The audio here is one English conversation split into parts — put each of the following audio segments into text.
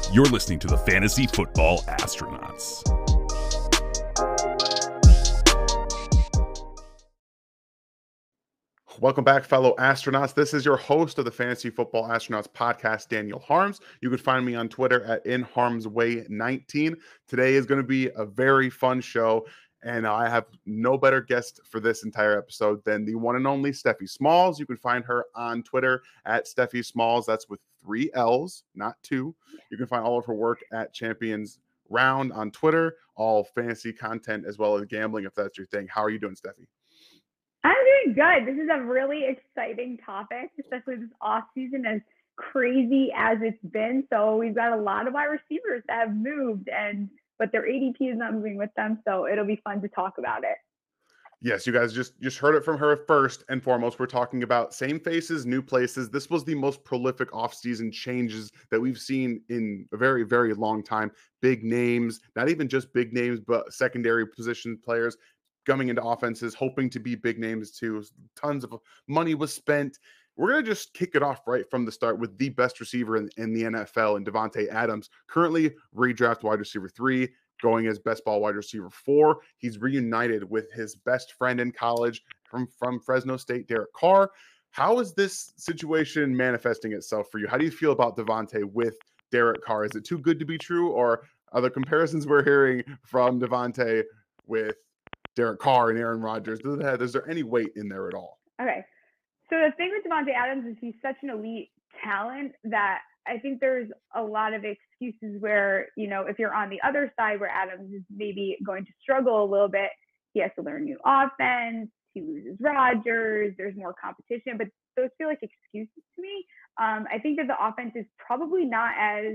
You're listening to the Fantasy Football Astronauts. Welcome back, fellow astronauts. This is your host of the Fantasy Football Astronauts podcast, Daniel Harms. You can find me on Twitter at InHarmsWay19. Today is going to be a very fun show, and I have no better guest for this entire episode than the one and only Steffi Smalls. You can find her on Twitter at Steffi Smalls. That's with 3 L's, not 2. You can find all of her work at Champions Round on Twitter, all fantasy content as well as gambling, if that's your thing. How are you doing, Steffi? I'm doing good. This is a really exciting topic, especially this off season, as crazy as it's been. So we've got a lot of wide receivers that have moved, but their ADP is not moving with them. So it'll be fun to talk about it. Yes, you guys just heard it from her first and foremost. We're talking about same faces, new places. This was the most prolific offseason changes that we've seen in a very, very long time. Big names, not even just big names, but secondary position players coming into offenses, hoping to be big names too. Tons of money was spent. We're going to just kick it off right from the start with the best receiver in the NFL, and Davante Adams, currently redraft wide receiver 3, going as best ball wide receiver 4. He's reunited with his best friend in college from Fresno State, Derek Carr. How is this situation manifesting itself for you? How do you feel about Davante with Derek Carr? Is it too good to be true, or are the comparisons we're hearing from Davante with Derek Carr and Aaron Rodgers, is there any weight in there at all? Okay. So the thing with Davante Adams is he's such an elite talent that I think there's a lot of excuses where, if you're on the other side where Adams is maybe going to struggle a little bit, he has to learn new offense, he loses Rodgers, there's more competition, but those feel like excuses to me. I think that the offense is probably not as,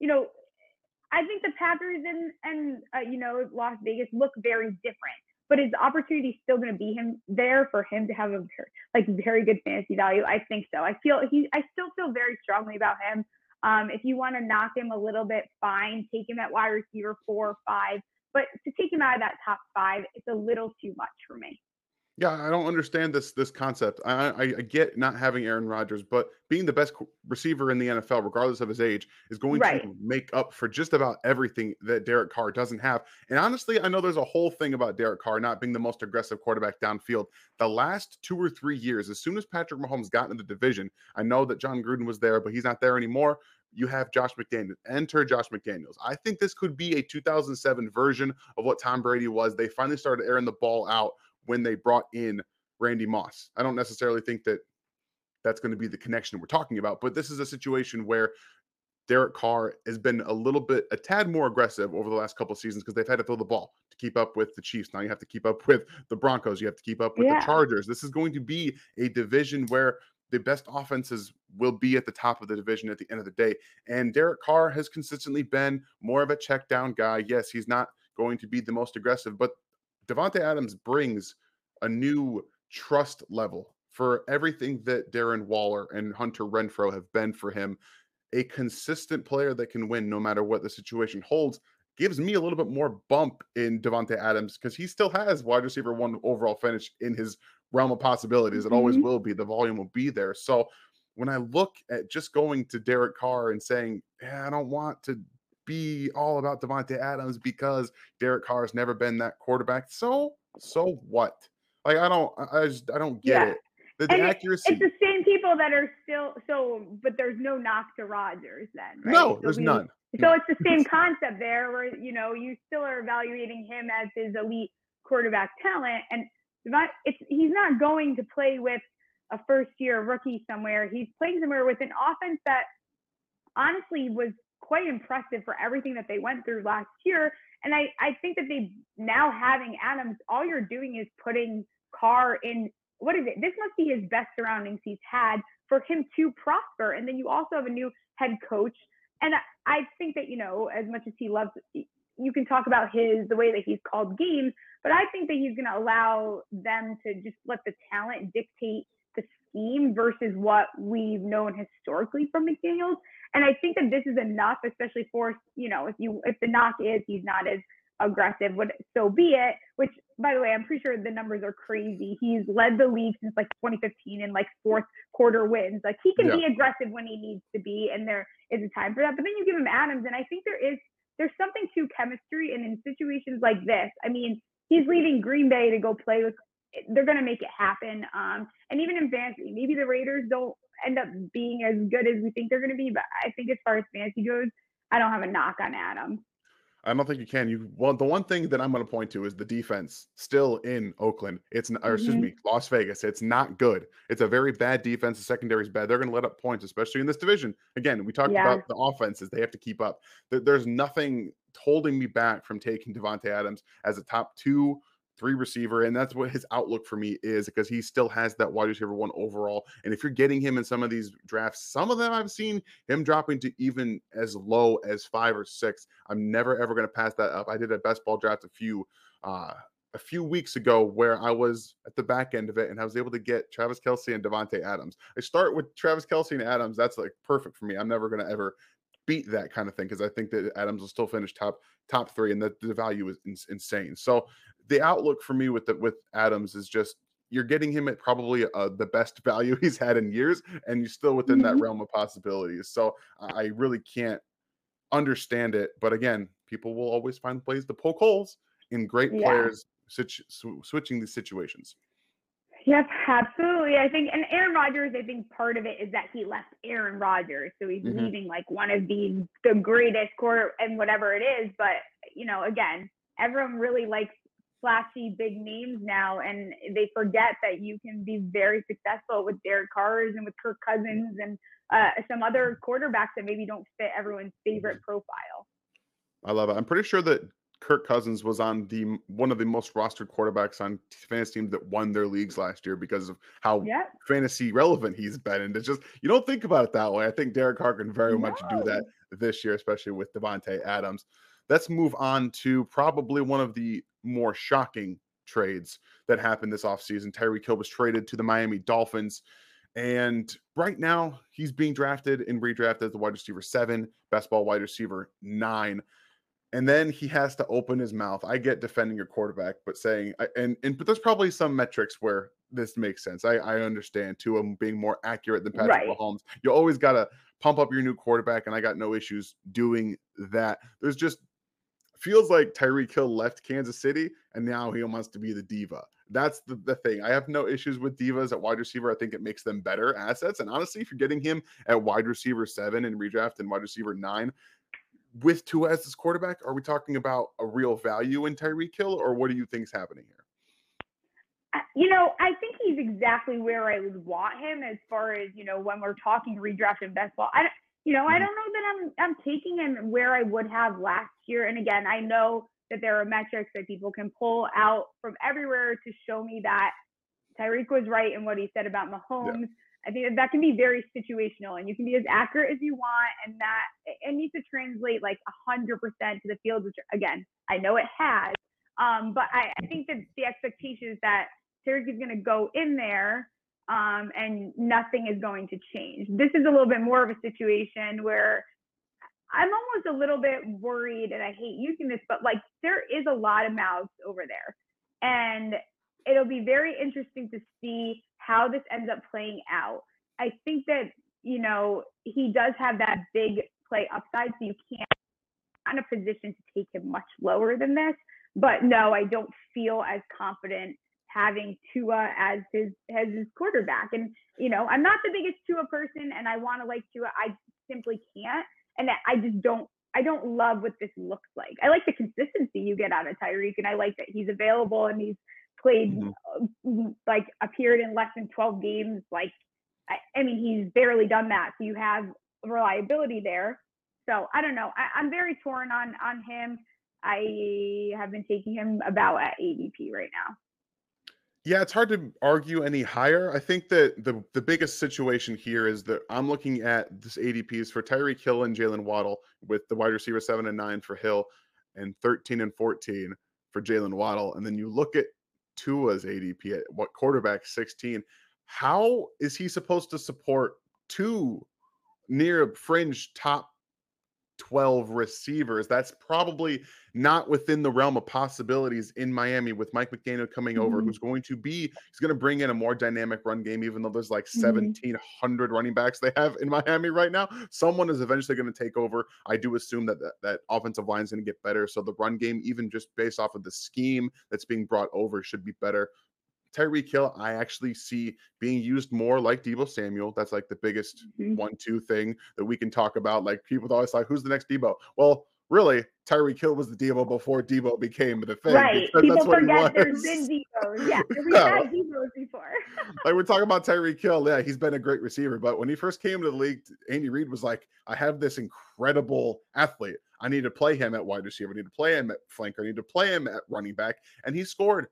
I think the Packers and Las Vegas look very different. But his opportunity is still going to be for him to have a very good fantasy value. I think so. I still feel very strongly about him. If you want to knock him a little bit, fine. Take him at wide receiver 4 or 5. But to take him out of that top 5, it's a little too much for me. Yeah, I don't understand this concept. I get not having Aaron Rodgers, but being the best receiver in the NFL, regardless of his age, is going to make up for just about everything that Derek Carr doesn't have. And honestly, I know there's a whole thing about Derek Carr not being the most aggressive quarterback downfield. The last 2 or 3 years, as soon as Patrick Mahomes got into the division, I know that John Gruden was there, but he's not there anymore. You have Josh McDaniels. Enter Josh McDaniels. I think this could be a 2007 version of what Tom Brady was. They finally started airing the ball out when they brought in Randy Moss. I don't necessarily think that that's going to be the connection we're talking about, but this is a situation where Derek Carr has been a tad more aggressive over the last couple of seasons because they've had to throw the ball to keep up with the Chiefs. Now you have to keep up with the Broncos. You have to keep up with the Chargers. This is going to be a division where the best offenses will be at the top of the division at the end of the day. And Derek Carr has consistently been more of a check down guy. Yes, he's not going to be the most aggressive, but Davante Adams brings a new trust level for everything that Darren Waller and Hunter Renfrow have been for him. A consistent player that can win no matter what the situation holds gives me a little bit more bump in Davante Adams because he still has wide receiver 1 overall finish in his realm of possibilities. It always will be. The volume will be there. So when I look at just going to Derek Carr and saying, I don't want to be all about Davante Adams because Derek Carr has never been that quarterback. So what? Like, I don't get it. The accuracy. It's the same people that are still but there's no knock to Rodgers then, right? No, there's none. So it's the same concept there where, you still are evaluating him as his elite quarterback talent. And he's not going to play with a first-year rookie somewhere. He's playing somewhere with an offense that honestly was quite impressive for everything that they went through last year. And I think that they now having Adams, all you're doing is putting Carr in, what is it? This must be his best surroundings he's had for him to prosper. And then you also have a new head coach. And I think that, as much as he loves, you can talk about the way that he's called games, but I think that he's going to allow them to just let the talent dictate the scheme versus what we've known historically from McDaniels. And I think that this is enough, especially for, if the knock is he's not as aggressive, would so be it. Which, by the way, I'm pretty sure the numbers are crazy. He's led the league since like 2015 in like fourth quarter wins. Like he can be aggressive when he needs to be, and there is a time for that. But then you give him Adams, and I think there's something to chemistry, and in situations like this, I mean, he's leaving Green Bay to go play with. They're going to make it happen. And even in fantasy, maybe the Raiders don't end up being as good as we think they're going to be. But I think as far as fantasy goes, I don't have a knock on Adams. I don't think you can. Well, the one thing that I'm going to point to is the defense still in Oakland. Las Vegas. It's not good. It's a very bad defense. The secondary is bad. They're going to let up points, especially in this division. Again, we talked about the offenses. They have to keep up. There's nothing holding me back from taking Davante Adams as a top 2-3 receiver, and that's what his outlook for me is, because he still has that wide receiver 1 overall. And if you're getting him in some of these drafts, some of them I've seen him dropping to even as low as 5 or 6. I'm never ever going to pass that up. I did a best ball draft a few weeks ago where I was at the back end of it, and I was able to get Travis Kelce and Davante Adams. I start with Travis Kelce and Adams. That's like perfect for me. I'm never going to ever beat that kind of thing, because I think that Adams will still finish top 3, and the value is insane. So the outlook for me with Adams is just, you're getting him at probably the best value he's had in years, and you're still within that realm of possibilities. So I really can't understand it. But again, people will always find ways to poke holes in great players switching these situations. Yep, absolutely. I think, and Aaron Rodgers, I think part of it is that he left Aaron Rodgers. So he's leaving like one of the greatest quarter and whatever it is. But, again, everyone really likes flashy big names now, and they forget that you can be very successful with Derek Carr and with Kirk Cousins and some other quarterbacks that maybe don't fit everyone's favorite profile. I love it. I'm pretty sure that Kirk Cousins was on one of the most rostered quarterbacks on fantasy teams that won their leagues last year because of how fantasy relevant he's been. And it's just, you don't think about it that way. I think Derek Carr can very much do that this year, especially with Davante Adams. Let's move on to probably one of the more shocking trades that happened this offseason. Tyreek Hill was traded to the Miami Dolphins. And right now he's being drafted and redrafted as the wide receiver 7, best ball wide receiver 9. And then he has to open his mouth. I get defending your quarterback, but saying, but there's probably some metrics where this makes sense. I understand too, him being more accurate than Patrick Mahomes. You always got to pump up your new quarterback, and I got no issues doing that. There's just feels like Tyreek Hill left Kansas City, and now he wants to be the diva. That's the thing. I have no issues with divas at wide receiver. I think it makes them better assets. And honestly, if you're getting him at wide receiver 7 in redraft and wide receiver 9, with Tua as this quarterback, are we talking about a real value in Tyreek Hill, or what do you think is happening here? I think he's exactly where I would want him as far as, when we're talking redraft and best ball. I don't know that I'm taking him where I would have last year. And again, I know that there are metrics that people can pull out from everywhere to show me that Tyreek was right in what he said about Mahomes. Yeah. I think that can be very situational, and you can be as accurate as you want, and that it needs to translate like 100% to the field, which again, I know it has. But I think that the expectation is that Tyreek is going to go in there and nothing is going to change. This is a little bit more of a situation where I'm almost a little bit worried, and I hate using this, but like there is a lot of mouths over there, and it'll be very interesting to see how this ends up playing out. I think that, he does have that big play upside, so you can't in a position to take him much lower than this. But no, I don't feel as confident having Tua as his quarterback. And, I'm not the biggest Tua person, and I want to like Tua. I simply can't. And I don't love what this looks like. I like the consistency you get out of Tyreek, and I like that he's available and he's played, appeared in less than 12 games. I mean, he's barely done that. So you have reliability there. So I don't know. I'm very torn on him. I have been taking him about at ADP right now. Yeah, it's hard to argue any higher. I think that the biggest situation here is that I'm looking at this ADPs for Tyreek Hill and Jalen Waddle, with the wide receiver 7 and 9 for Hill and 13 and 14 for Jalen Waddle. And then you look at Tua's ADP at what quarterback 16. How is he supposed to support 2 near fringe top 12 receivers. That's probably not within the realm of possibilities in Miami with Mike McDaniel coming over, Mhm. he's going to bring in a more dynamic run game, even though there's like Mhm. 1,700 running backs they have in Miami right now. Someone is eventually going to take over. I do assume that offensive line is going to get better. So the run game, even just based off of the scheme that's being brought over, should be better. Tyreek Hill, I actually see being used more like Deebo Samuel. That's like the biggest Mhm. 1-2 thing that we can talk about. Like people always like, who's the next Deebo? Well, really, Tyreek Hill was the Deebo before Deebo became the thing Right. because that's People what he forget there's was. been Debos. Yeah. We've Yeah, had Debos before. like we're talking about Tyreek Hill. Yeah, he's been a great receiver, but when he first came to the league, Andy Reid was like, I have this incredible athlete. I need to play him at wide receiver. I need to play him at flanker. I need to play him at running back. And he scored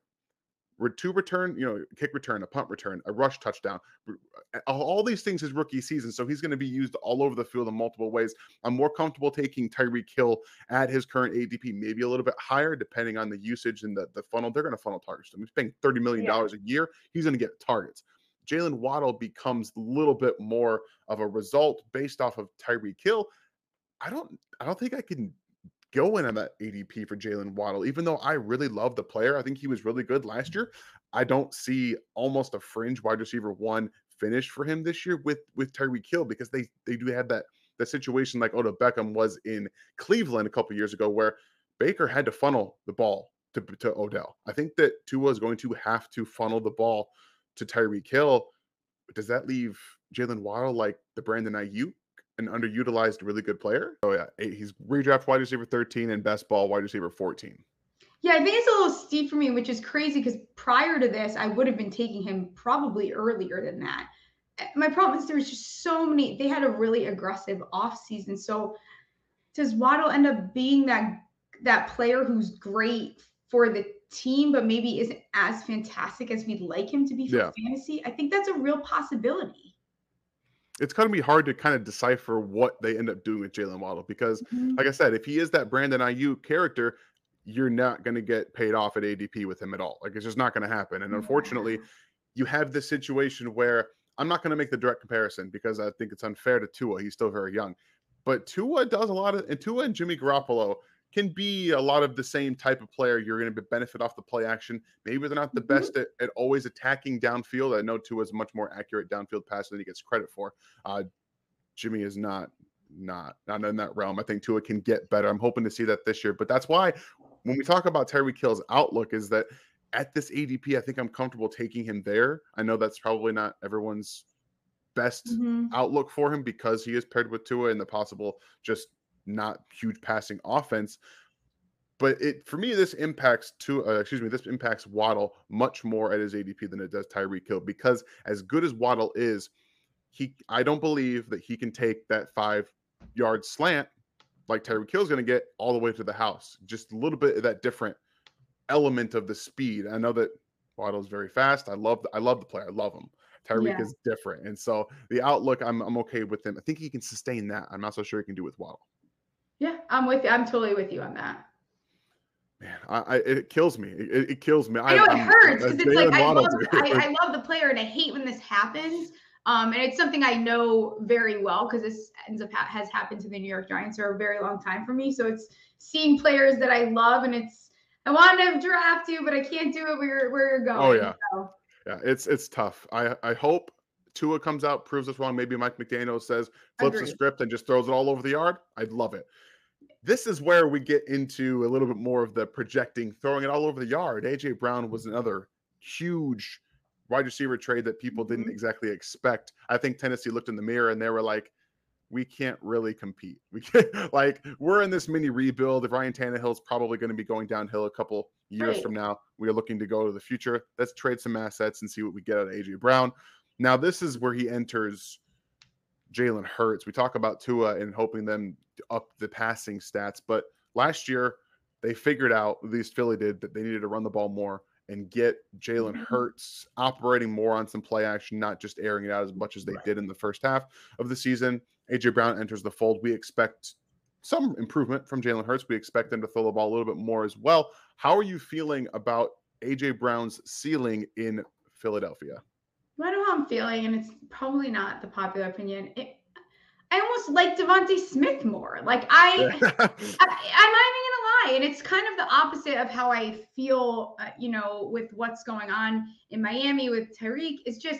kick return, a punt return, a rush touchdown, all these things his rookie season. So he's going to be used all over the field in multiple ways. I'm more comfortable taking Tyreek Hill at his current ADP, maybe a little bit higher, depending on the usage and the funnel. They're going to funnel targets to him. He's paying $30 million Yeah. a year. He's going to get targets. Jalen Waddle becomes a little bit more of a result based off of Tyreek Hill. I don't think I can go in on that ADP for Jalen Waddle, even though I really love the player. I think he was really good last year. I don't see almost a fringe wide receiver 1 finish for him this year with Tyreek Hill, because they do have that situation like Odell Beckham was in Cleveland a couple years ago, where Baker had to funnel the ball to Odell. I think that Tua is going to have to funnel the ball to Tyreek Hill. Does that leave Jalen Waddle like the Brandon Ayuk, an underutilized, really good player? Oh yeah, he's redraft wide receiver 13 and best ball wide receiver 14. Yeah, I think it's a little steep for me, which is crazy because prior to this, I would have been taking him probably earlier than that. My problem is there was just so many. They had a really aggressive offseason. So does Waddle end up being that player who's great for the team, but maybe isn't as fantastic as we'd like him to be for fantasy? I think that's a real possibility. It's going to be hard to kind of decipher what they end up doing with Jalen Waddle because, like I said, if he is that Brandon Ayuk character, you're not going to get paid off at ADP with him at all. Like, it's just not going to happen. And unfortunately, you have this situation where I'm not going to make the direct comparison because I think it's unfair to Tua. He's still very young. But Tua does a lot of, and Tua and Jimmy Garoppolo can be a lot of the same type of player. You're going to benefit off the play action. Maybe they're not the best at always attacking downfield. I know Tua is a much more accurate downfield passer than he gets credit for. Jimmy is not in that realm. I think Tua can get better. I'm hoping to see that this year. But that's why when we talk about Tyreek Hill's outlook is that at this ADP, I think I'm comfortable taking him there. I know that's probably not everyone's best outlook for him because he is paired with Tua and the possible just not huge passing offense. But for me, this impacts Waddle much more at his ADP than it does Tyreek Hill, because as good as Waddle is, I don't believe that he can take that 5-yard slant like Tyreek Hill is going to get all the way to the house. Just a little bit of that different element of the speed. I know that Waddle is very fast. I love the player. I love him. Tyreek is different. And so the outlook, I'm okay with him. I think he can sustain that. I'm not so sure he can do with Waddle. Yeah, I'm with you. I'm totally with you on that. Man, it kills me. It kills me. I know it hurts because it's like I love the player and I hate when this happens. And it's something I know very well because this has happened to the New York Giants for a very long time for me. So it's seeing players that I love, and I want to draft you, but I can't do it where you're going. Oh yeah, so. Yeah. It's tough. I hope Tua comes out, proves us wrong. Maybe Mike McDaniel says flips the script and just throws it all over the yard. I'd love it. This is where we get into a little bit more of the projecting, throwing it all over the yard. AJ Brown was another huge wide receiver trade that people didn't exactly expect. I think Tennessee looked in the mirror and they were like, we can't really compete. We can't, we're in this mini rebuild. If Ryan Tannehill's probably going to be going downhill a couple years from now, we are looking to go to the future. Let's trade some assets and see what we get out of AJ Brown. Now, this is where he enters Jalen Hurts. We talk about Tua and hoping them to up the passing stats, but last year they figured out, at least Philly did, that they needed to run the ball more and get Jalen Hurts operating more on some play action, not just airing it out as much as they did in the first half of the season. AJ Brown enters the fold. We expect some improvement from Jalen Hurts. We expect them to throw the ball a little bit more as well. How are you feeling about AJ Brown's ceiling in Philadelphia? I know how I'm feeling, and it's probably not the popular opinion. I almost like Devontae Smith more. Like I'm not even gonna lie, and it's kind of the opposite of how I feel, with what's going on in Miami with Tyreek. It's just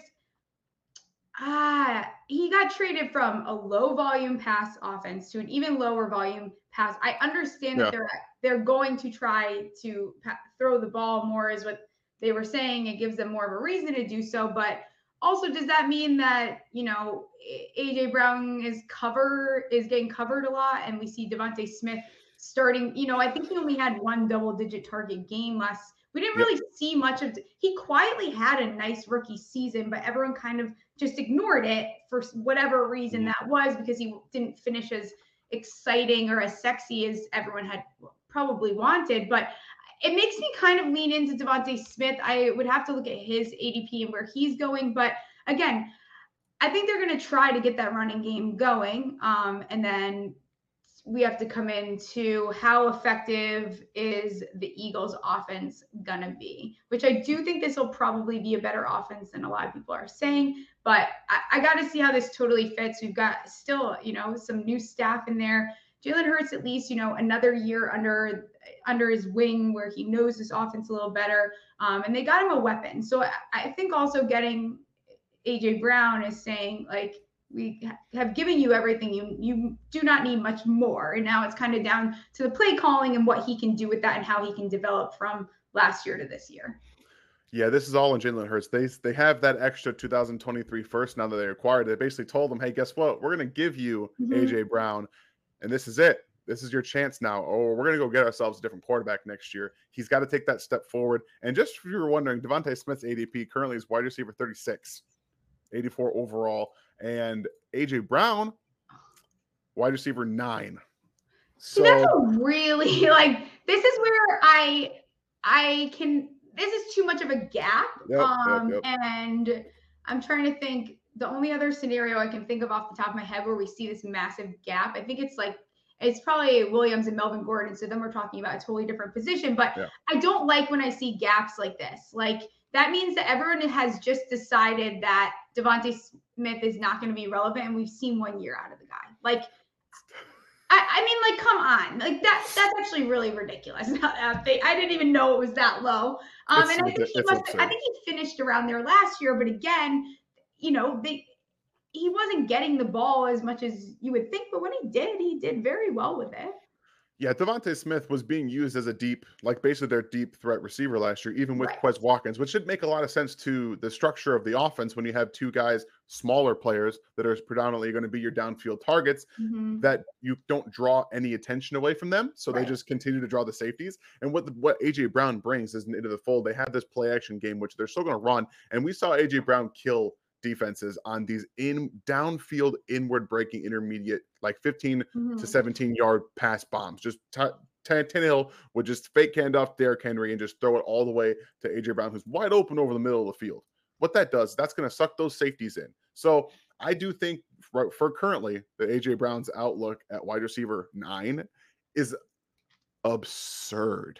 he got traded from a low volume pass offense to an even lower volume pass. I understand that they're going to try to throw the ball more, is what they were saying. It gives them more of a reason to do so, but also, does that mean that, AJ Brown is getting covered a lot, and we see Devontae Smith starting? I think he only had one double-digit target game last. We didn't really see much of. He quietly had a nice rookie season, but everyone kind of just ignored it for whatever reason that was, because he didn't finish as exciting or as sexy as everyone had probably wanted. But it makes me kind of lean into Devontae Smith. I would have to look at his ADP and where he's going. But again, I think they're going to try to get that running game going. And then we have to come into how effective is the Eagles offense going to be, which I do think this will probably be a better offense than a lot of people are saying. But I got to see how this totally fits. We've got still, some new staff in there. Jalen Hurts, at least, another year under his wing where he knows this offense a little better. And they got him a weapon. So I think also getting AJ Brown is saying, like, we have given you everything. You do not need much more. And now it's kind of down to the play calling and what he can do with that and how he can develop from last year to this year. Yeah, this is all in Jalen Hurts. They have that extra 2023 first now that they acquired it. They basically told them, hey, guess what? We're going to give you AJ Brown, and this is it. This is your chance now. Or we're going to go get ourselves a different quarterback next year. He's got to take that step forward. And just if you were wondering, Devontae Smith's ADP currently is wide receiver 36, 84 overall. And AJ Brown, wide receiver 9. So that's a really, this is where I can, this is too much of a gap. And I'm trying to think, the only other scenario I can think of off the top of my head where we see this massive gap, I think it's probably Williams and Melvin Gordon. So then we're talking about a totally different position. But I don't like when I see gaps like this. Like, that means that everyone has just decided that Devontae Smith is not going to be relevant, and we've seen 1 year out of the guy. Like, I mean, come on. Like, that's actually really ridiculous. I didn't even know it was that low. And I think he finished around there last year, but again, he wasn't getting the ball as much as you would think, but when he did very well with it. Yeah, Devontae Smith was being used as a basically their deep threat receiver last year, even with Quez Watkins, which should make a lot of sense to the structure of the offense when you have two guys, smaller players, that are predominantly going to be your downfield targets, that you don't draw any attention away from them. So they just continue to draw the safeties. And what AJ Brown brings is into the fold. They have this play action game, which they're still going to run. And we saw AJ Brown kill defenses on these downfield inward breaking intermediate, like 15 to 17 yard pass bombs. Just Tannehill would just fake handoff Derrick Henry and just throw it all the way to AJ Brown, who's wide open over the middle of the field. What that does, that's going to suck those safeties in. So I do think for currently the AJ Brown's outlook at wide receiver 9 is absurd.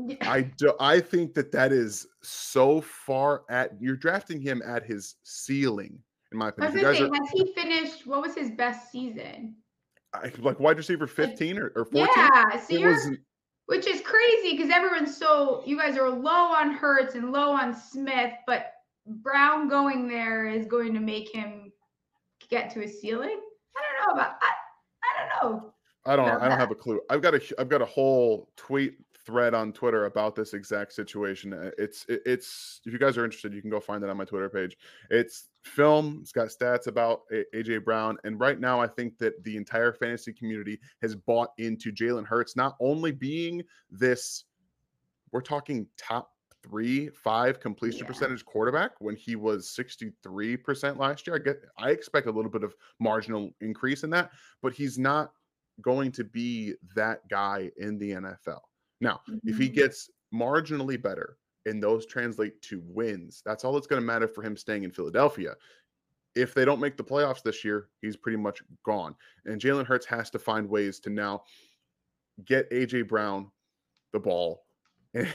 I think that is so far you're drafting him at his ceiling, in my opinion. Has he finished? What was his best season? Like wide receiver 15 or 14. Yeah, so which is crazy because you guys are low on Hurts and low on Smith, but Brown going there is going to make him get to his ceiling. I don't know. I don't have a clue. I've got a whole tweet thread on Twitter about this exact situation. It's if you guys are interested, you can go find it on my Twitter page. It's film. It's got stats about AJ Brown, and right now I think that the entire fantasy community has bought into Jalen Hurts not only being this, we're talking top 3-5 completion percentage quarterback when he was 63% last year. I expect a little bit of marginal increase in that, but he's not going to be that guy in the NFL. Now, if he gets marginally better and those translate to wins, that's all that's going to matter for him staying in Philadelphia. If they don't make the playoffs this year, he's pretty much gone. And Jalen Hurts has to find ways to now get AJ Brown the ball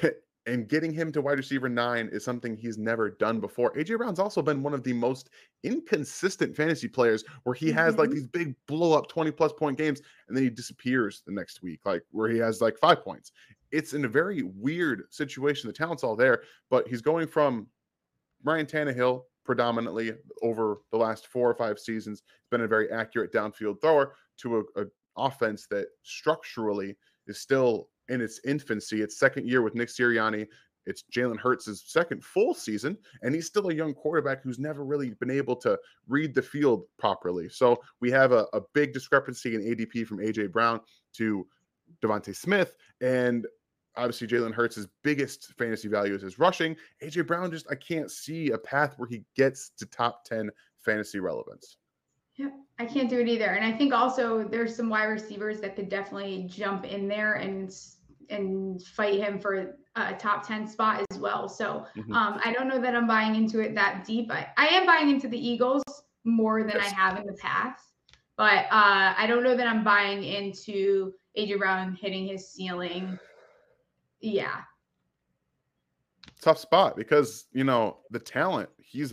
And getting him to wide receiver 9 is something he's never done before. AJ Brown's also been one of the most inconsistent fantasy players where he has like these big blow up 20+ point games and then he disappears the next week, like where he has like 5 points. It's in a very weird situation. The talent's all there, but he's going from Ryan Tannehill predominantly over the last 4 or 5 seasons. He's been a very accurate downfield thrower to a offense that structurally is still in its infancy. Its second year with Nick Sirianni. It's Jalen Hurts' second full season, and he's still a young quarterback who's never really been able to read the field properly. So we have a big discrepancy in ADP from A.J. Brown to Devontae Smith, and obviously Jalen Hurts' biggest fantasy value is his rushing. A.J. Brown I can't see a path where he gets to top 10 fantasy relevance. Yeah, I can't do it either. And I think also there's some wide receivers that could definitely jump in there and fight him for a top 10 spot as well. So I don't know that I'm buying into it that deep. I am buying into the Eagles more than I have in the past, but I don't know that I'm buying into A.J. Brown hitting his ceiling. Yeah. Tough spot because, the talent,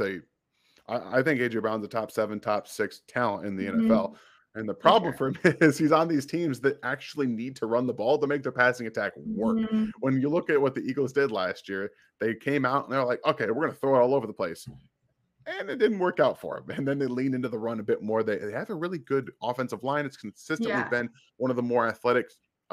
I think A.J. Brown's a top 7, top 6 talent in the NFL. And the problem for him is he's on these teams that actually need to run the ball to make their passing attack work. When you look at what the Eagles did last year, they came out and they're like, okay, we're going to throw it all over the place. And it didn't work out for them. And then they leaned into the run a bit more. They have a really good offensive line. It's consistently been one of the more athletic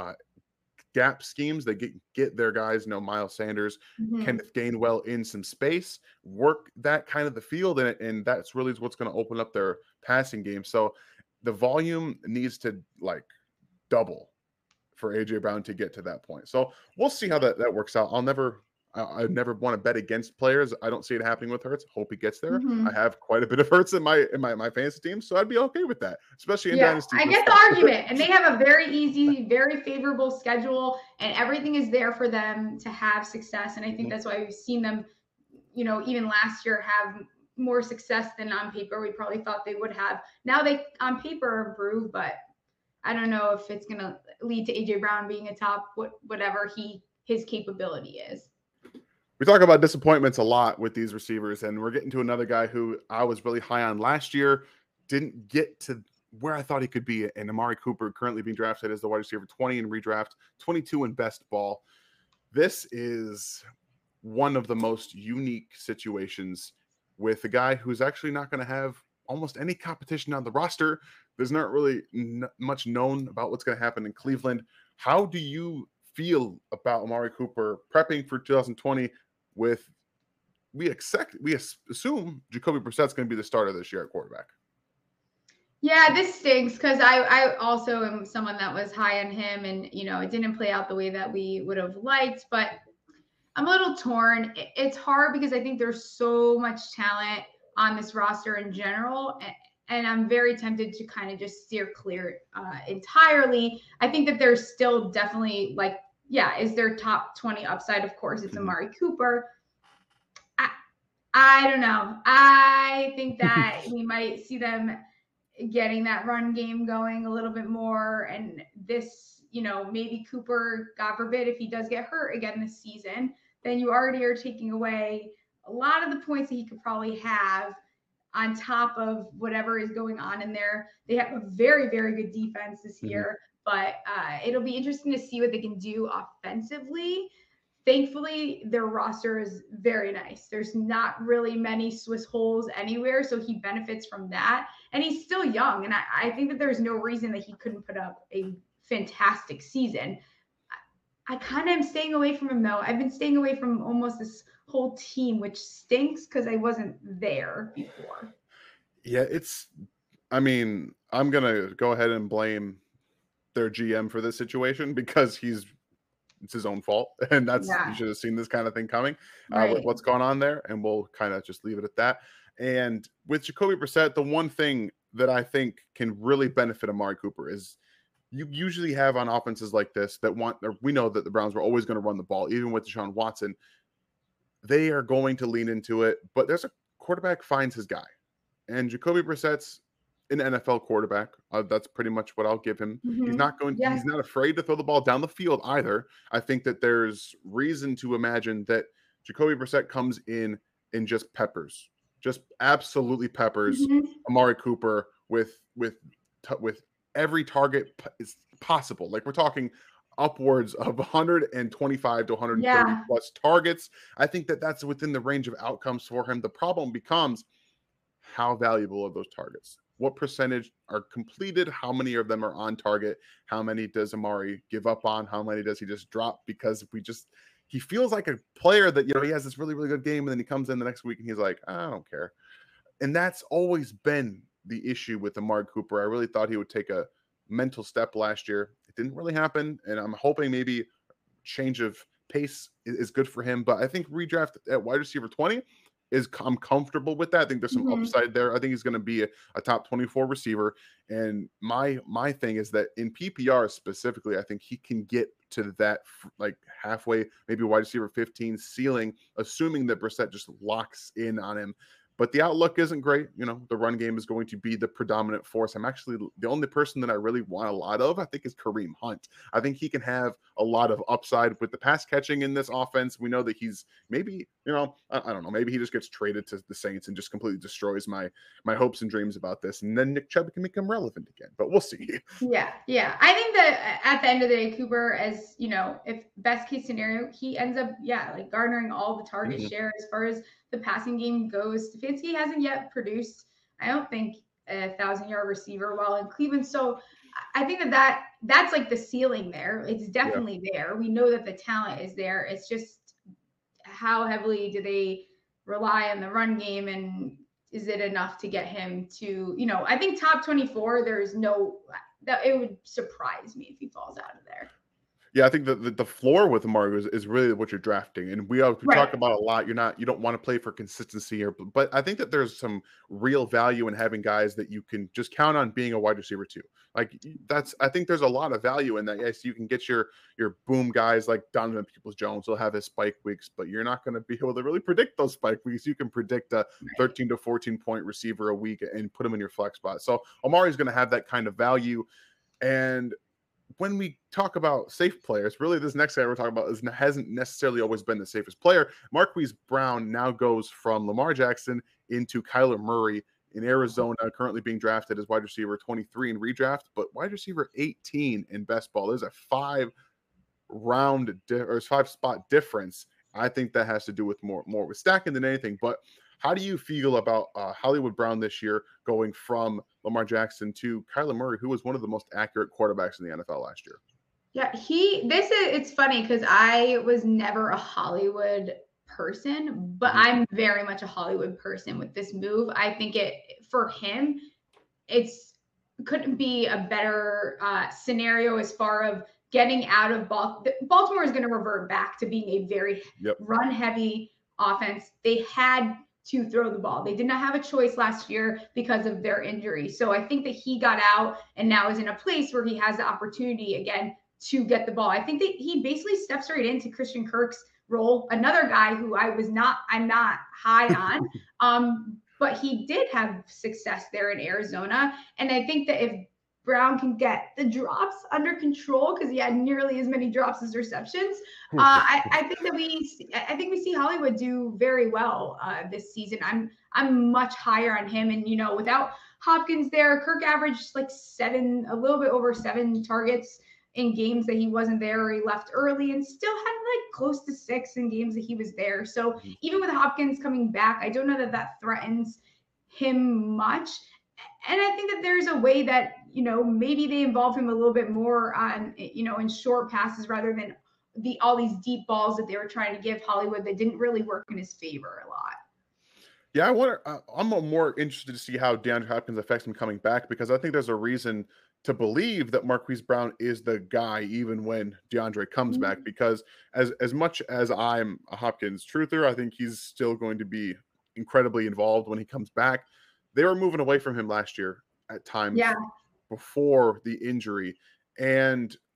gap schemes. They get their guys, Miles Sanders, Kenneth Gainwell in some space, work that kind of the field, and that's really what's going to open up their passing game. So the volume needs to double for A.J. Brown to get to that point. So we'll see how that works out. I never want to bet against players. I don't see it happening with Hurts. Hope he gets there. I have quite a bit of Hurts in my fantasy team, so I'd be okay with that, especially in Dynasty. I get the argument, and they have a very easy, very favorable schedule, and everything is there for them to have success. And I think that's why we've seen them, even last year have more success than on paper we probably thought they would have. Now they on paper improve, but I don't know if it's going to lead to A.J. Brown being a top whatever his capability is. We talk about disappointments a lot with these receivers, and we're getting to another guy who I was really high on last year, didn't get to where I thought he could be, and Amari Cooper currently being drafted as the wide receiver 20 in redraft, 22 in best ball. This is one of the most unique situations with a guy who's actually not going to have almost any competition on the roster. There's not really much known about what's going to happen in Cleveland. How do you feel about Amari Cooper prepping for 2020 with we assume Jacoby Brissett's going to be the starter this year at quarterback? Yeah, this stinks because I also am someone that was high on him, and it didn't play out the way that we would have liked, but I'm a little torn. It's hard because I think there's so much talent on this roster in general, and I'm very tempted to kind of just steer clear entirely. I think that there's still definitely is there top 20 upside? Of course, it's Amari Cooper. I don't know. I think that we might see them getting that run game going a little bit more, and this, maybe Cooper, God forbid, if he does get hurt again this season, then you already are taking away a lot of the points that he could probably have on top of whatever is going on in there. They have a very, very good defense this year, but it'll be interesting to see what they can do offensively. Thankfully, their roster is very nice. There's not really many Swiss holes anywhere, so he benefits from that. And he's still young, and I think that there's no reason that he couldn't put up a fantastic season. I kind of am staying away from him, though. I've been staying away from almost this whole team, which stinks because I wasn't there before. Yeah, I'm going to go ahead and blame their GM for this situation because it's his own fault. And you should have seen this kind of thing coming with what's going on there. And we'll kind of just leave it at that. And with Jacoby Brissett, the one thing that I think can really benefit Amari Cooper is you usually have on offenses like this we know that the Browns were always going to run the ball, even with Deshaun Watson. They are going to lean into it, but there's a quarterback finds his guy. And Jacoby Brissett's an NFL quarterback. That's pretty much what I'll give him. He's not going. Yeah. He's not afraid to throw the ball down the field either. I think that there's reason to imagine that Jacoby Brissett comes in and just peppers, just absolutely peppers Amari Cooper with every target is possible. Like we're talking upwards of 125 to 130 plus targets. I think that that's within the range of outcomes for him. The problem becomes how valuable are those targets? What percentage are completed? How many of them are on target? How many does Amari give up on? How many does he just drop? Because he feels like a player that, he has this really, really good game and then he comes in the next week and he's like, I don't care. And that's always been the issue with Amari Cooper. I really thought he would take a mental step last year. It didn't really happen. And I'm hoping maybe change of pace is good for him. But I think redraft at wide receiver 20 I'm comfortable with that. I think there's some upside there. I think he's going to be a top 24 receiver. And my thing is that in PPR specifically, I think he can get to that like halfway, maybe wide receiver 15 ceiling, assuming that Brissett just locks in on him. But the outlook isn't great. The run game is going to be the predominant force. I'm actually the only person that I really want a lot of, I think, is Kareem Hunt. I think he can have a lot of upside with the pass catching in this offense. We know that he's maybe, I don't know, maybe he just gets traded to the Saints and just completely destroys my hopes and dreams about this. And then Nick Chubb can become relevant again, but we'll see. Yeah. I think that at the end of the day, Cooper, as if best case scenario, he ends up, like garnering all the target share as far as the passing game goes. Stefanski hasn't yet produced, I don't think, a 1,000-yard receiver while in Cleveland. So I think that's like the ceiling there. It's definitely there. We know that the talent is there. It's just how heavily do they rely on the run game, and is it enough to get him to, I think top 24, that it would surprise me if he falls out of there. Yeah, I think the floor with Amari is really what you're drafting, and we talk about a lot. You don't want to play for consistency here, but I think that there's some real value in having guys that you can just count on being a wide receiver too. Like I think there's a lot of value in that. Yes, you can get your boom guys like Donovan Peoples-Jones. He'll have his spike weeks, but you're not going to be able to really predict those spike weeks. You can predict a 13 to 14 point receiver a week and put him in your flex spot. So Amari's going to have that kind of value, and when we talk about safe players, really this next guy we're talking about hasn't necessarily always been the safest player. Marquise Brown now goes from Lamar Jackson into Kyler Murray in Arizona, currently being drafted as wide receiver 23 in redraft, but wide receiver 18 in best ball. There's a 5-spot difference. I think that has to do with more with stacking than anything. But how do you feel about Hollywood Brown this year going from Lamar Jackson to Kyler Murray, who was one of the most accurate quarterbacks in the NFL last year? Yeah, it's funny because I was never a Hollywood person, but I'm very much a Hollywood person with this move. I think for him, couldn't be a better scenario as far of getting out of Baltimore is going to revert back to being a very run heavy offense. They had to throw the ball. They did not have a choice last year because of their injury. So I think that he got out and now is in a place where he has the opportunity again to get the ball. I think that he basically steps right into Christian Kirk's role, another guy who I'm not high on, but he did have success there in Arizona. And I think that if Brown can get the drops under control, because he had nearly as many drops as receptions, I think we see Hollywood do very well this season. I'm much higher on him, and without Hopkins there, Kirk averaged like a little bit over 7 targets in games that he wasn't there or he left early, and still had like close to 6 in games that he was there. So even with Hopkins coming back, I don't know that threatens him much. And I think that there's a way that, maybe they involve him a little bit more on, in short passes rather than all these deep balls that they were trying to give Hollywood that didn't really work in his favor a lot. Yeah, I'm more interested to see how DeAndre Hopkins affects him coming back, because I think there's a reason to believe that Marquise Brown is the guy even when DeAndre comes back, because as much as I'm a Hopkins truther, I think he's still going to be incredibly involved when he comes back. They were moving away from him last year at times before the injury. And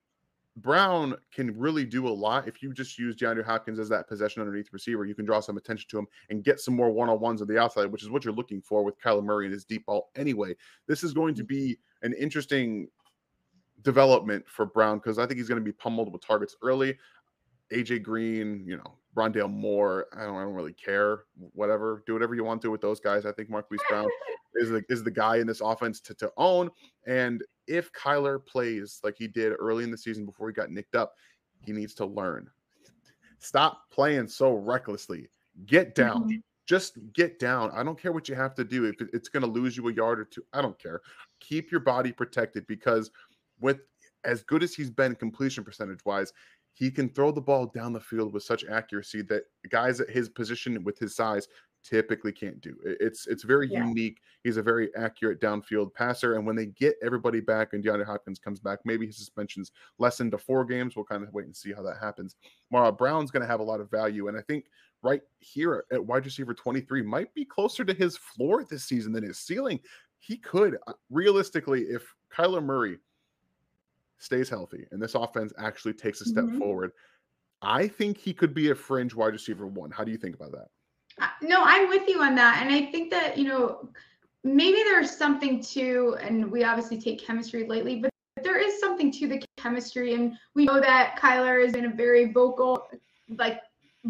Brown can really do a lot if you just use DeAndre Hopkins as that possession underneath receiver. You can draw some attention to him and get some more one-on-ones on the outside, which is what you're looking for with Kyler Murray and his deep ball anyway. This is going to be an interesting development for Brown because I think he's going to be pummeled with targets early. AJ Green, Rondale Moore. I don't really care. Whatever. Do whatever you want to with those guys. I think Marquise Brown is the guy in this offense to own. And if Kyler plays like he did early in the season before he got nicked up, he needs to learn. Stop playing so recklessly. Get down. Mm-hmm. Just get down. I don't care what you have to do. If it's going to lose you a yard or two, I don't care. Keep your body protected because with as good as he's been completion percentage wise, he can throw the ball down the field with such accuracy that guys at his position with his size typically can't do. It's very unique. He's a very accurate downfield passer. And when they get everybody back and DeAndre Hopkins comes back, maybe his suspension's lessened to 4 games. We'll kind of wait and see how that happens. Brown's going to have a lot of value. And I think right here at wide receiver 23 might be closer to his floor this season than his ceiling. He could realistically, if Kyler Murray stays healthy and this offense actually takes a step forward, I think he could be a fringe wide receiver 1. How do you think about that? No, I'm with you on that. And I think that, maybe there's something to, and we obviously take chemistry lately, but there is something to the chemistry. And we know that Kyler has been a very vocal kid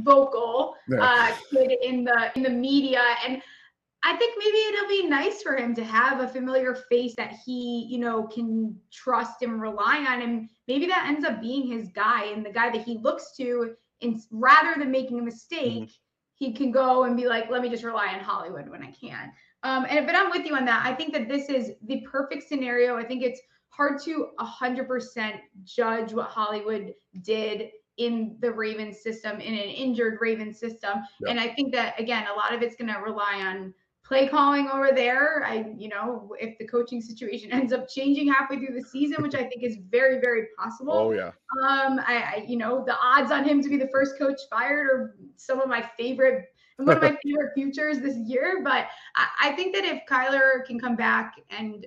in the media. And I think maybe it'll be nice for him to have a familiar face that he, can trust and rely on. And maybe that ends up being his guy and the guy that he looks to. And rather than making a mistake, he can go and be like, let me just rely on Hollywood when I can. But I'm with you on that. I think that this is the perfect scenario. I think it's hard to 100% judge what Hollywood did in the Ravens system, in an injured Ravens system. Yep. And I think that, again, a lot of it's going to rely on play calling over there. If the coaching situation ends up changing halfway through the season, which I think is very, very possible. Oh yeah. The odds on him to be the first coach fired are one of my favorite futures this year. But I think that if Kyler can come back and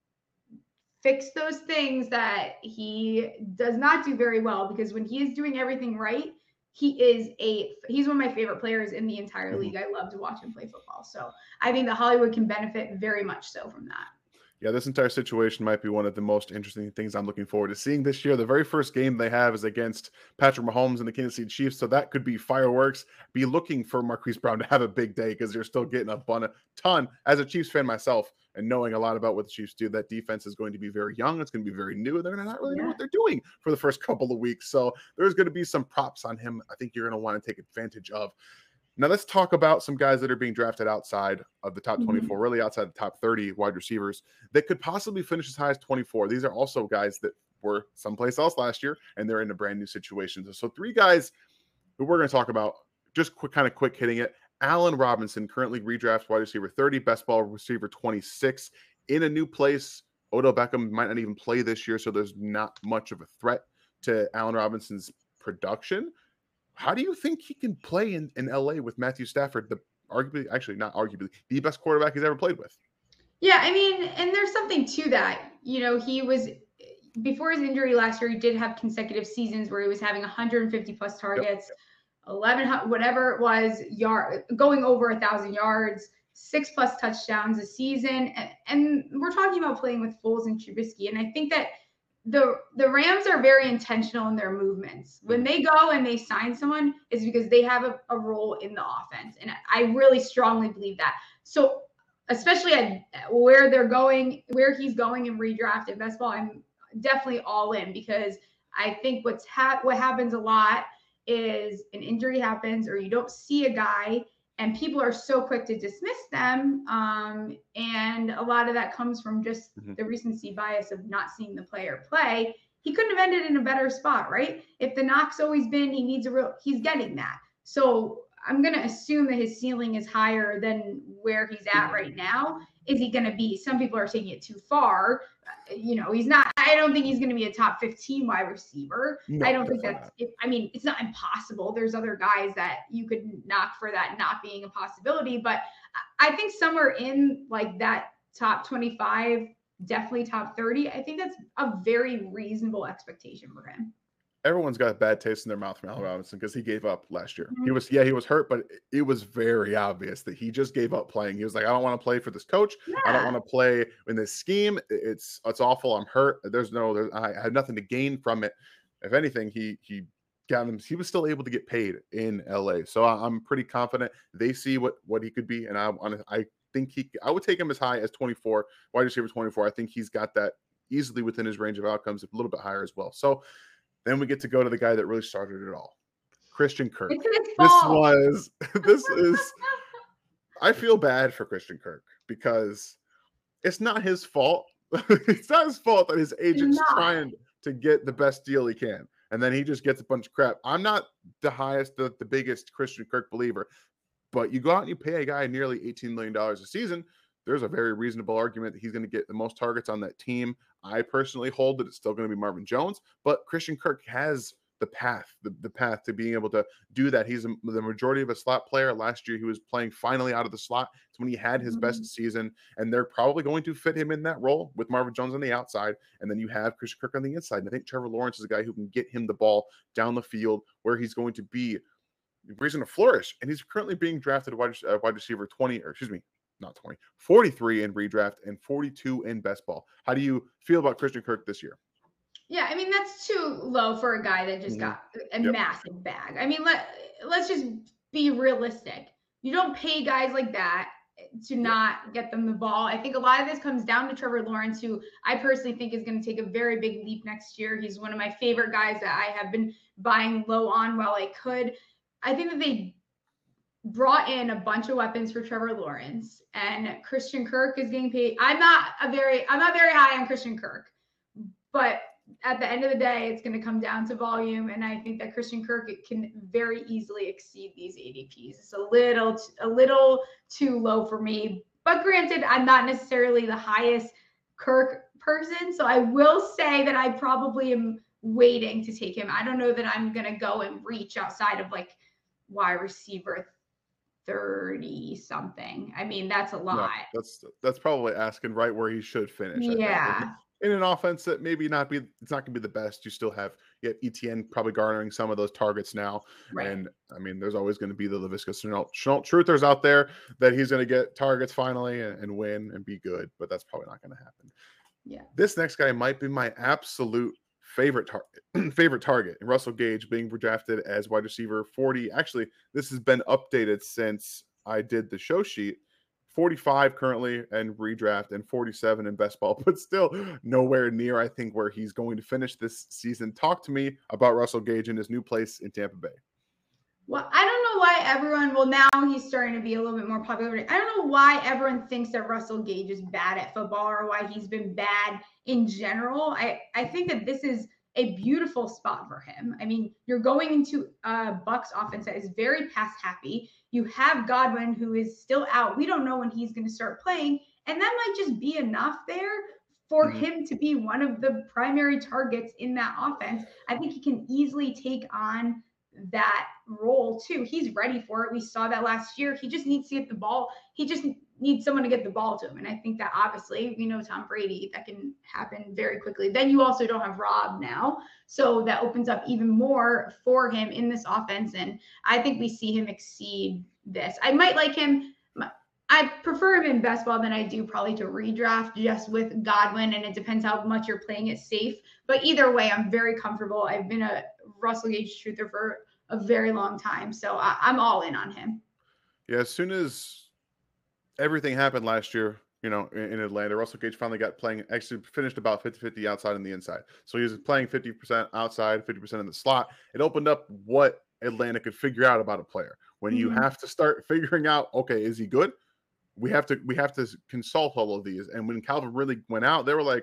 fix those things that he does not do very well, because when he is doing everything right, he's one of my favorite players in the entire league. I love to watch him play football. So I think that Hollywood can benefit very much so from that. Yeah, this entire situation might be one of the most interesting things I'm looking forward to seeing this year. The very first game they have is against Patrick Mahomes and the Kansas City Chiefs, so that could be fireworks. Be looking for Marquise Brown to have a big day because they're still getting a ton. As a Chiefs fan myself and knowing a lot about what the Chiefs do, that defense is going to be very young. It's going to be very new, and they're going to not really know what they're doing for the first couple of weeks. So there's going to be some props on him I think you're going to want to take advantage of. Now let's talk about some guys that are being drafted outside of the top 24, really outside the top 30 wide receivers that could possibly finish as high as 24. These are also guys that were someplace else last year, and they're in a brand new situation. So 3 guys who we're going to talk about, just quick hitting it. Allen Robinson, currently redraft wide receiver 30, best ball receiver 26, in a new place. Odell Beckham might not even play this year, so there's not much of a threat to Allen Robinson's production. How do you think he can play in LA with Matthew Stafford, the best quarterback he's ever played with? Yeah, and there's something to that. He was, before his injury last year, he did have consecutive seasons where he was having 150 plus targets, 11, whatever it was, going over 1,000 yards, 6+ touchdowns a season. And we're talking about playing with Foles and Trubisky. And I think that the Rams are very intentional in their movements. When they go and they sign someone, it's because they have a role in the offense. And I really strongly believe that. So especially at where he's going in redraft and best ball, I'm definitely all in, because I think what happens a lot is an injury happens or you don't see a guy and people are so quick to dismiss them. And a lot of that comes from just the recency bias of not seeing the player play. He couldn't have ended in a better spot, right? If the knock's always been, he's getting that. So I'm going to assume that his ceiling is higher than where he's at right now. Is he going to be? Some people are taking it too far. He's not. I don't think he's going to be a top 15 wide receiver. No, I don't think that's. It's not impossible. There's other guys that you could knock for that not being a possibility. But I think somewhere in like that top 25, definitely top 30. I think that's a very reasonable expectation for him. everyone's got a bad taste in their mouth from Allen Robinson because he gave up last year. Mhm. He was hurt, but it was very obvious that he just gave up playing. He was like, I don't want to play for this coach. I don't Yeah. want to play in this scheme. It's awful. I'm hurt. I had nothing to gain from it. If anything, he was still able to get paid in LA. So I'm pretty confident they see what he could be. And I think I would take him as high as 24, wide receiver 24. I think he's got that easily within his range of outcomes, a little bit higher as well. So then we get to go to the guy that really started it all, Christian Kirk. It's his fault. This is, I feel bad for Christian Kirk because it's not his fault. It's not his fault that his agent's trying to get the best deal he can. And then he just gets a bunch of crap. I'm not the biggest Christian Kirk believer, but you go out and you pay a guy nearly $18 million a season. There's a very reasonable argument that he's going to get the most targets on that team. I personally hold that it's still going to be Marvin Jones, but Christian Kirk has the path to being able to do that. He's the majority of a slot player. Last year, he was playing finally out of the slot. It's when he had his best season, and they're probably going to fit him in that role with Marvin Jones on the outside, and then you have Christian Kirk on the inside. And I think Trevor Lawrence is a guy who can get him the ball down the field where he's going to flourish. And he's currently being drafted wide receiver 20, or excuse me, not 20, 43 in redraft and 42 in best ball. How do you feel about Christian Kirk this year? Yeah, I mean, that's too low for a guy that just got a massive bag. I mean, let's just be realistic. You don't pay guys like that to not get them the ball. I think a lot of this comes down to Trevor Lawrence, who I personally think is going to take a very big leap next year. He's one of my favorite guys that I have been buying low on while I could. I think that they brought in a bunch of weapons for Trevor Lawrence, and Christian Kirk is getting paid. I'm not very high on Christian Kirk, but at the end of the day, it's going to come down to volume. And I think that Christian Kirk can very easily exceed these ADPs. It's a little too low for me, but granted, I'm not necessarily the highest Kirk person. So I will say that I probably am waiting to take him. I don't know that I'm going to go and reach outside of like wide receiver 30 something. I mean, that's a lot. No, that's probably asking right where he should finish. Yeah. In an offense that maybe it's not going to be the best. You have ETN probably garnering some of those targets now. Right. And I mean, there's always going to be the Laviska Shenault truthers out there that he's going to get targets finally and win and be good, but that's probably not going to happen. Yeah. This next guy might be my absolute favorite target. And Russell Gage being drafted as wide receiver 40. Actually, this has been updated since I did the show sheet. 45 currently and redraft, and 47 in best ball, but still nowhere near, I think, where he's going to finish this season. Talk to me about Russell Gage and his new place in Tampa Bay. Well, I don't know why now he's starting to be a little bit more popular. I don't know why everyone thinks that Russell Gage is bad at football or why he's been bad in general. I think that this is a beautiful spot for him. I mean, you're going into a Bucs offense that is very pass happy. You have Godwin, who is still out. We don't know when he's going to start playing. And that might just be enough there for him to be one of the primary targets in that offense. I think he can easily take on that role too. He's ready for it. We saw that last year. He just needs to get the ball. He just needs someone to get the ball to him. And I think that obviously we know Tom Brady, that can happen very quickly. Then you also don't have Rob now. So that opens up even more for him in this offense. And I think we see him exceed this. I might like him. I prefer him in best ball than I do probably to redraft just with Godwin. And it depends how much you're playing it safe. But either way, I'm very comfortable. I've been a Russell Gage truther for a very long time. So I'm all in on him. Yeah, as soon as everything happened last year, in Atlanta, Russell Gage finally got playing, actually finished about 50-50 outside and the inside. So he was playing 50% outside, 50% in the slot. It opened up what Atlanta could figure out about a player. When you have to start figuring out, okay, is he good? We have to consult all of these. And when Calvin really went out, they were like,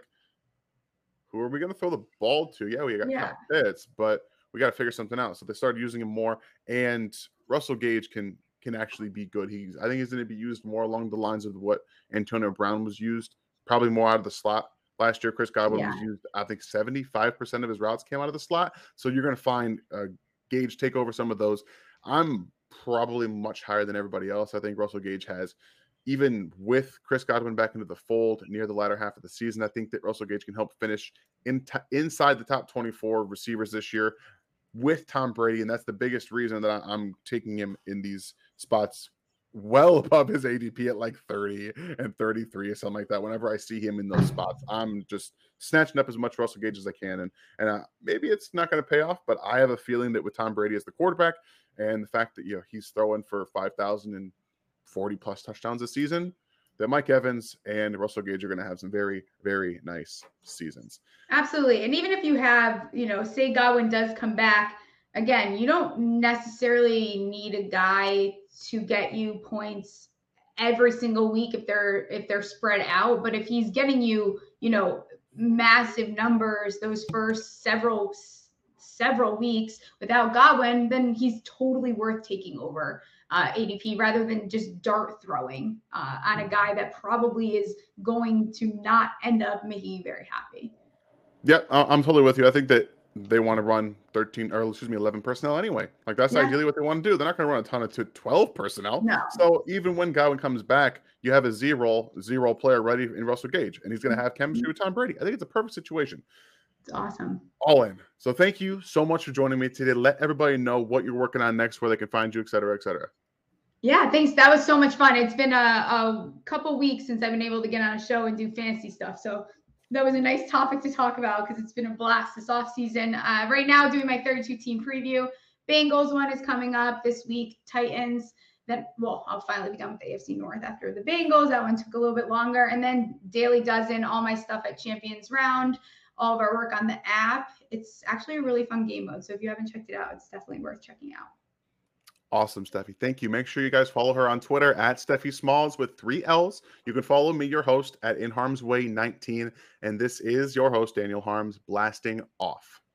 who are we going to throw the ball to? Yeah, we got Kyle Pitts, but we got to figure something out. So they started using him more, and Russell Gage can actually be good. I think he's going to be used more along the lines of what Antonio Brown was used, probably more out of the slot. Last year, Chris Godwin was used, I think 75% of his routes came out of the slot. So you're going to find Gage take over some of those. I'm probably much higher than everybody else. I think Russell Gage has even with Chris Godwin back into the fold near the latter half of the season, I think that Russell Gage can help finish inside the top 24 receivers this year with Tom Brady. And that's the biggest reason that I'm taking him in these spots well above his ADP at like 30 and 33 or something like that. Whenever I see him in those spots, I'm just snatching up as much Russell Gage as I can. And maybe it's not going to pay off, but I have a feeling that with Tom Brady as the quarterback and the fact that, you know, he's throwing for 5,040 plus touchdowns this season, that Mike Evans and Russell Gage are going to have some very, very nice seasons. Absolutely. And even if you have, you know, say Godwin does come back, again, you don't necessarily need a guy to get you points every single week if they're spread out. But if he's getting you, you know, massive numbers those first several weeks without Godwin, then he's totally worth taking over ADP rather than just dart throwing on a guy that probably is going to not end up making you very happy. Yeah, I'm totally with you. I think that they want to run 11 personnel anyway. Like that's ideally what they want to do. They're not going to run a ton of 12 personnel. No. So even when Godwin comes back, you have a zero player ready in Russell Gage, and he's going to have chemistry with Tom Brady. I think it's a perfect situation. It's awesome. All in. So thank you so much for joining me today. Let everybody know what you're working on next, where they can find you, et cetera, et cetera. Yeah, thanks. That was so much fun. It's been a couple weeks since I've been able to get on a show and do fantasy stuff. So that was a nice topic to talk about because it's been a blast this offseason. Right now, doing my 32-team preview. Bengals one is coming up this week. Titans. Then, well, I'll finally be done with the AFC North after the Bengals. That one took a little bit longer. And then Daily Dozen, all my stuff at Champions Round, all of our work on the app. It's actually a really fun game mode. So if you haven't checked it out, it's definitely worth checking out. Awesome, Steffi. Thank you. Make sure you guys follow her on Twitter at Steffi Smalls with 3 L's. You can follow me, your host, at In Harm's Way 19. And this is your host, Daniel Harms, blasting off.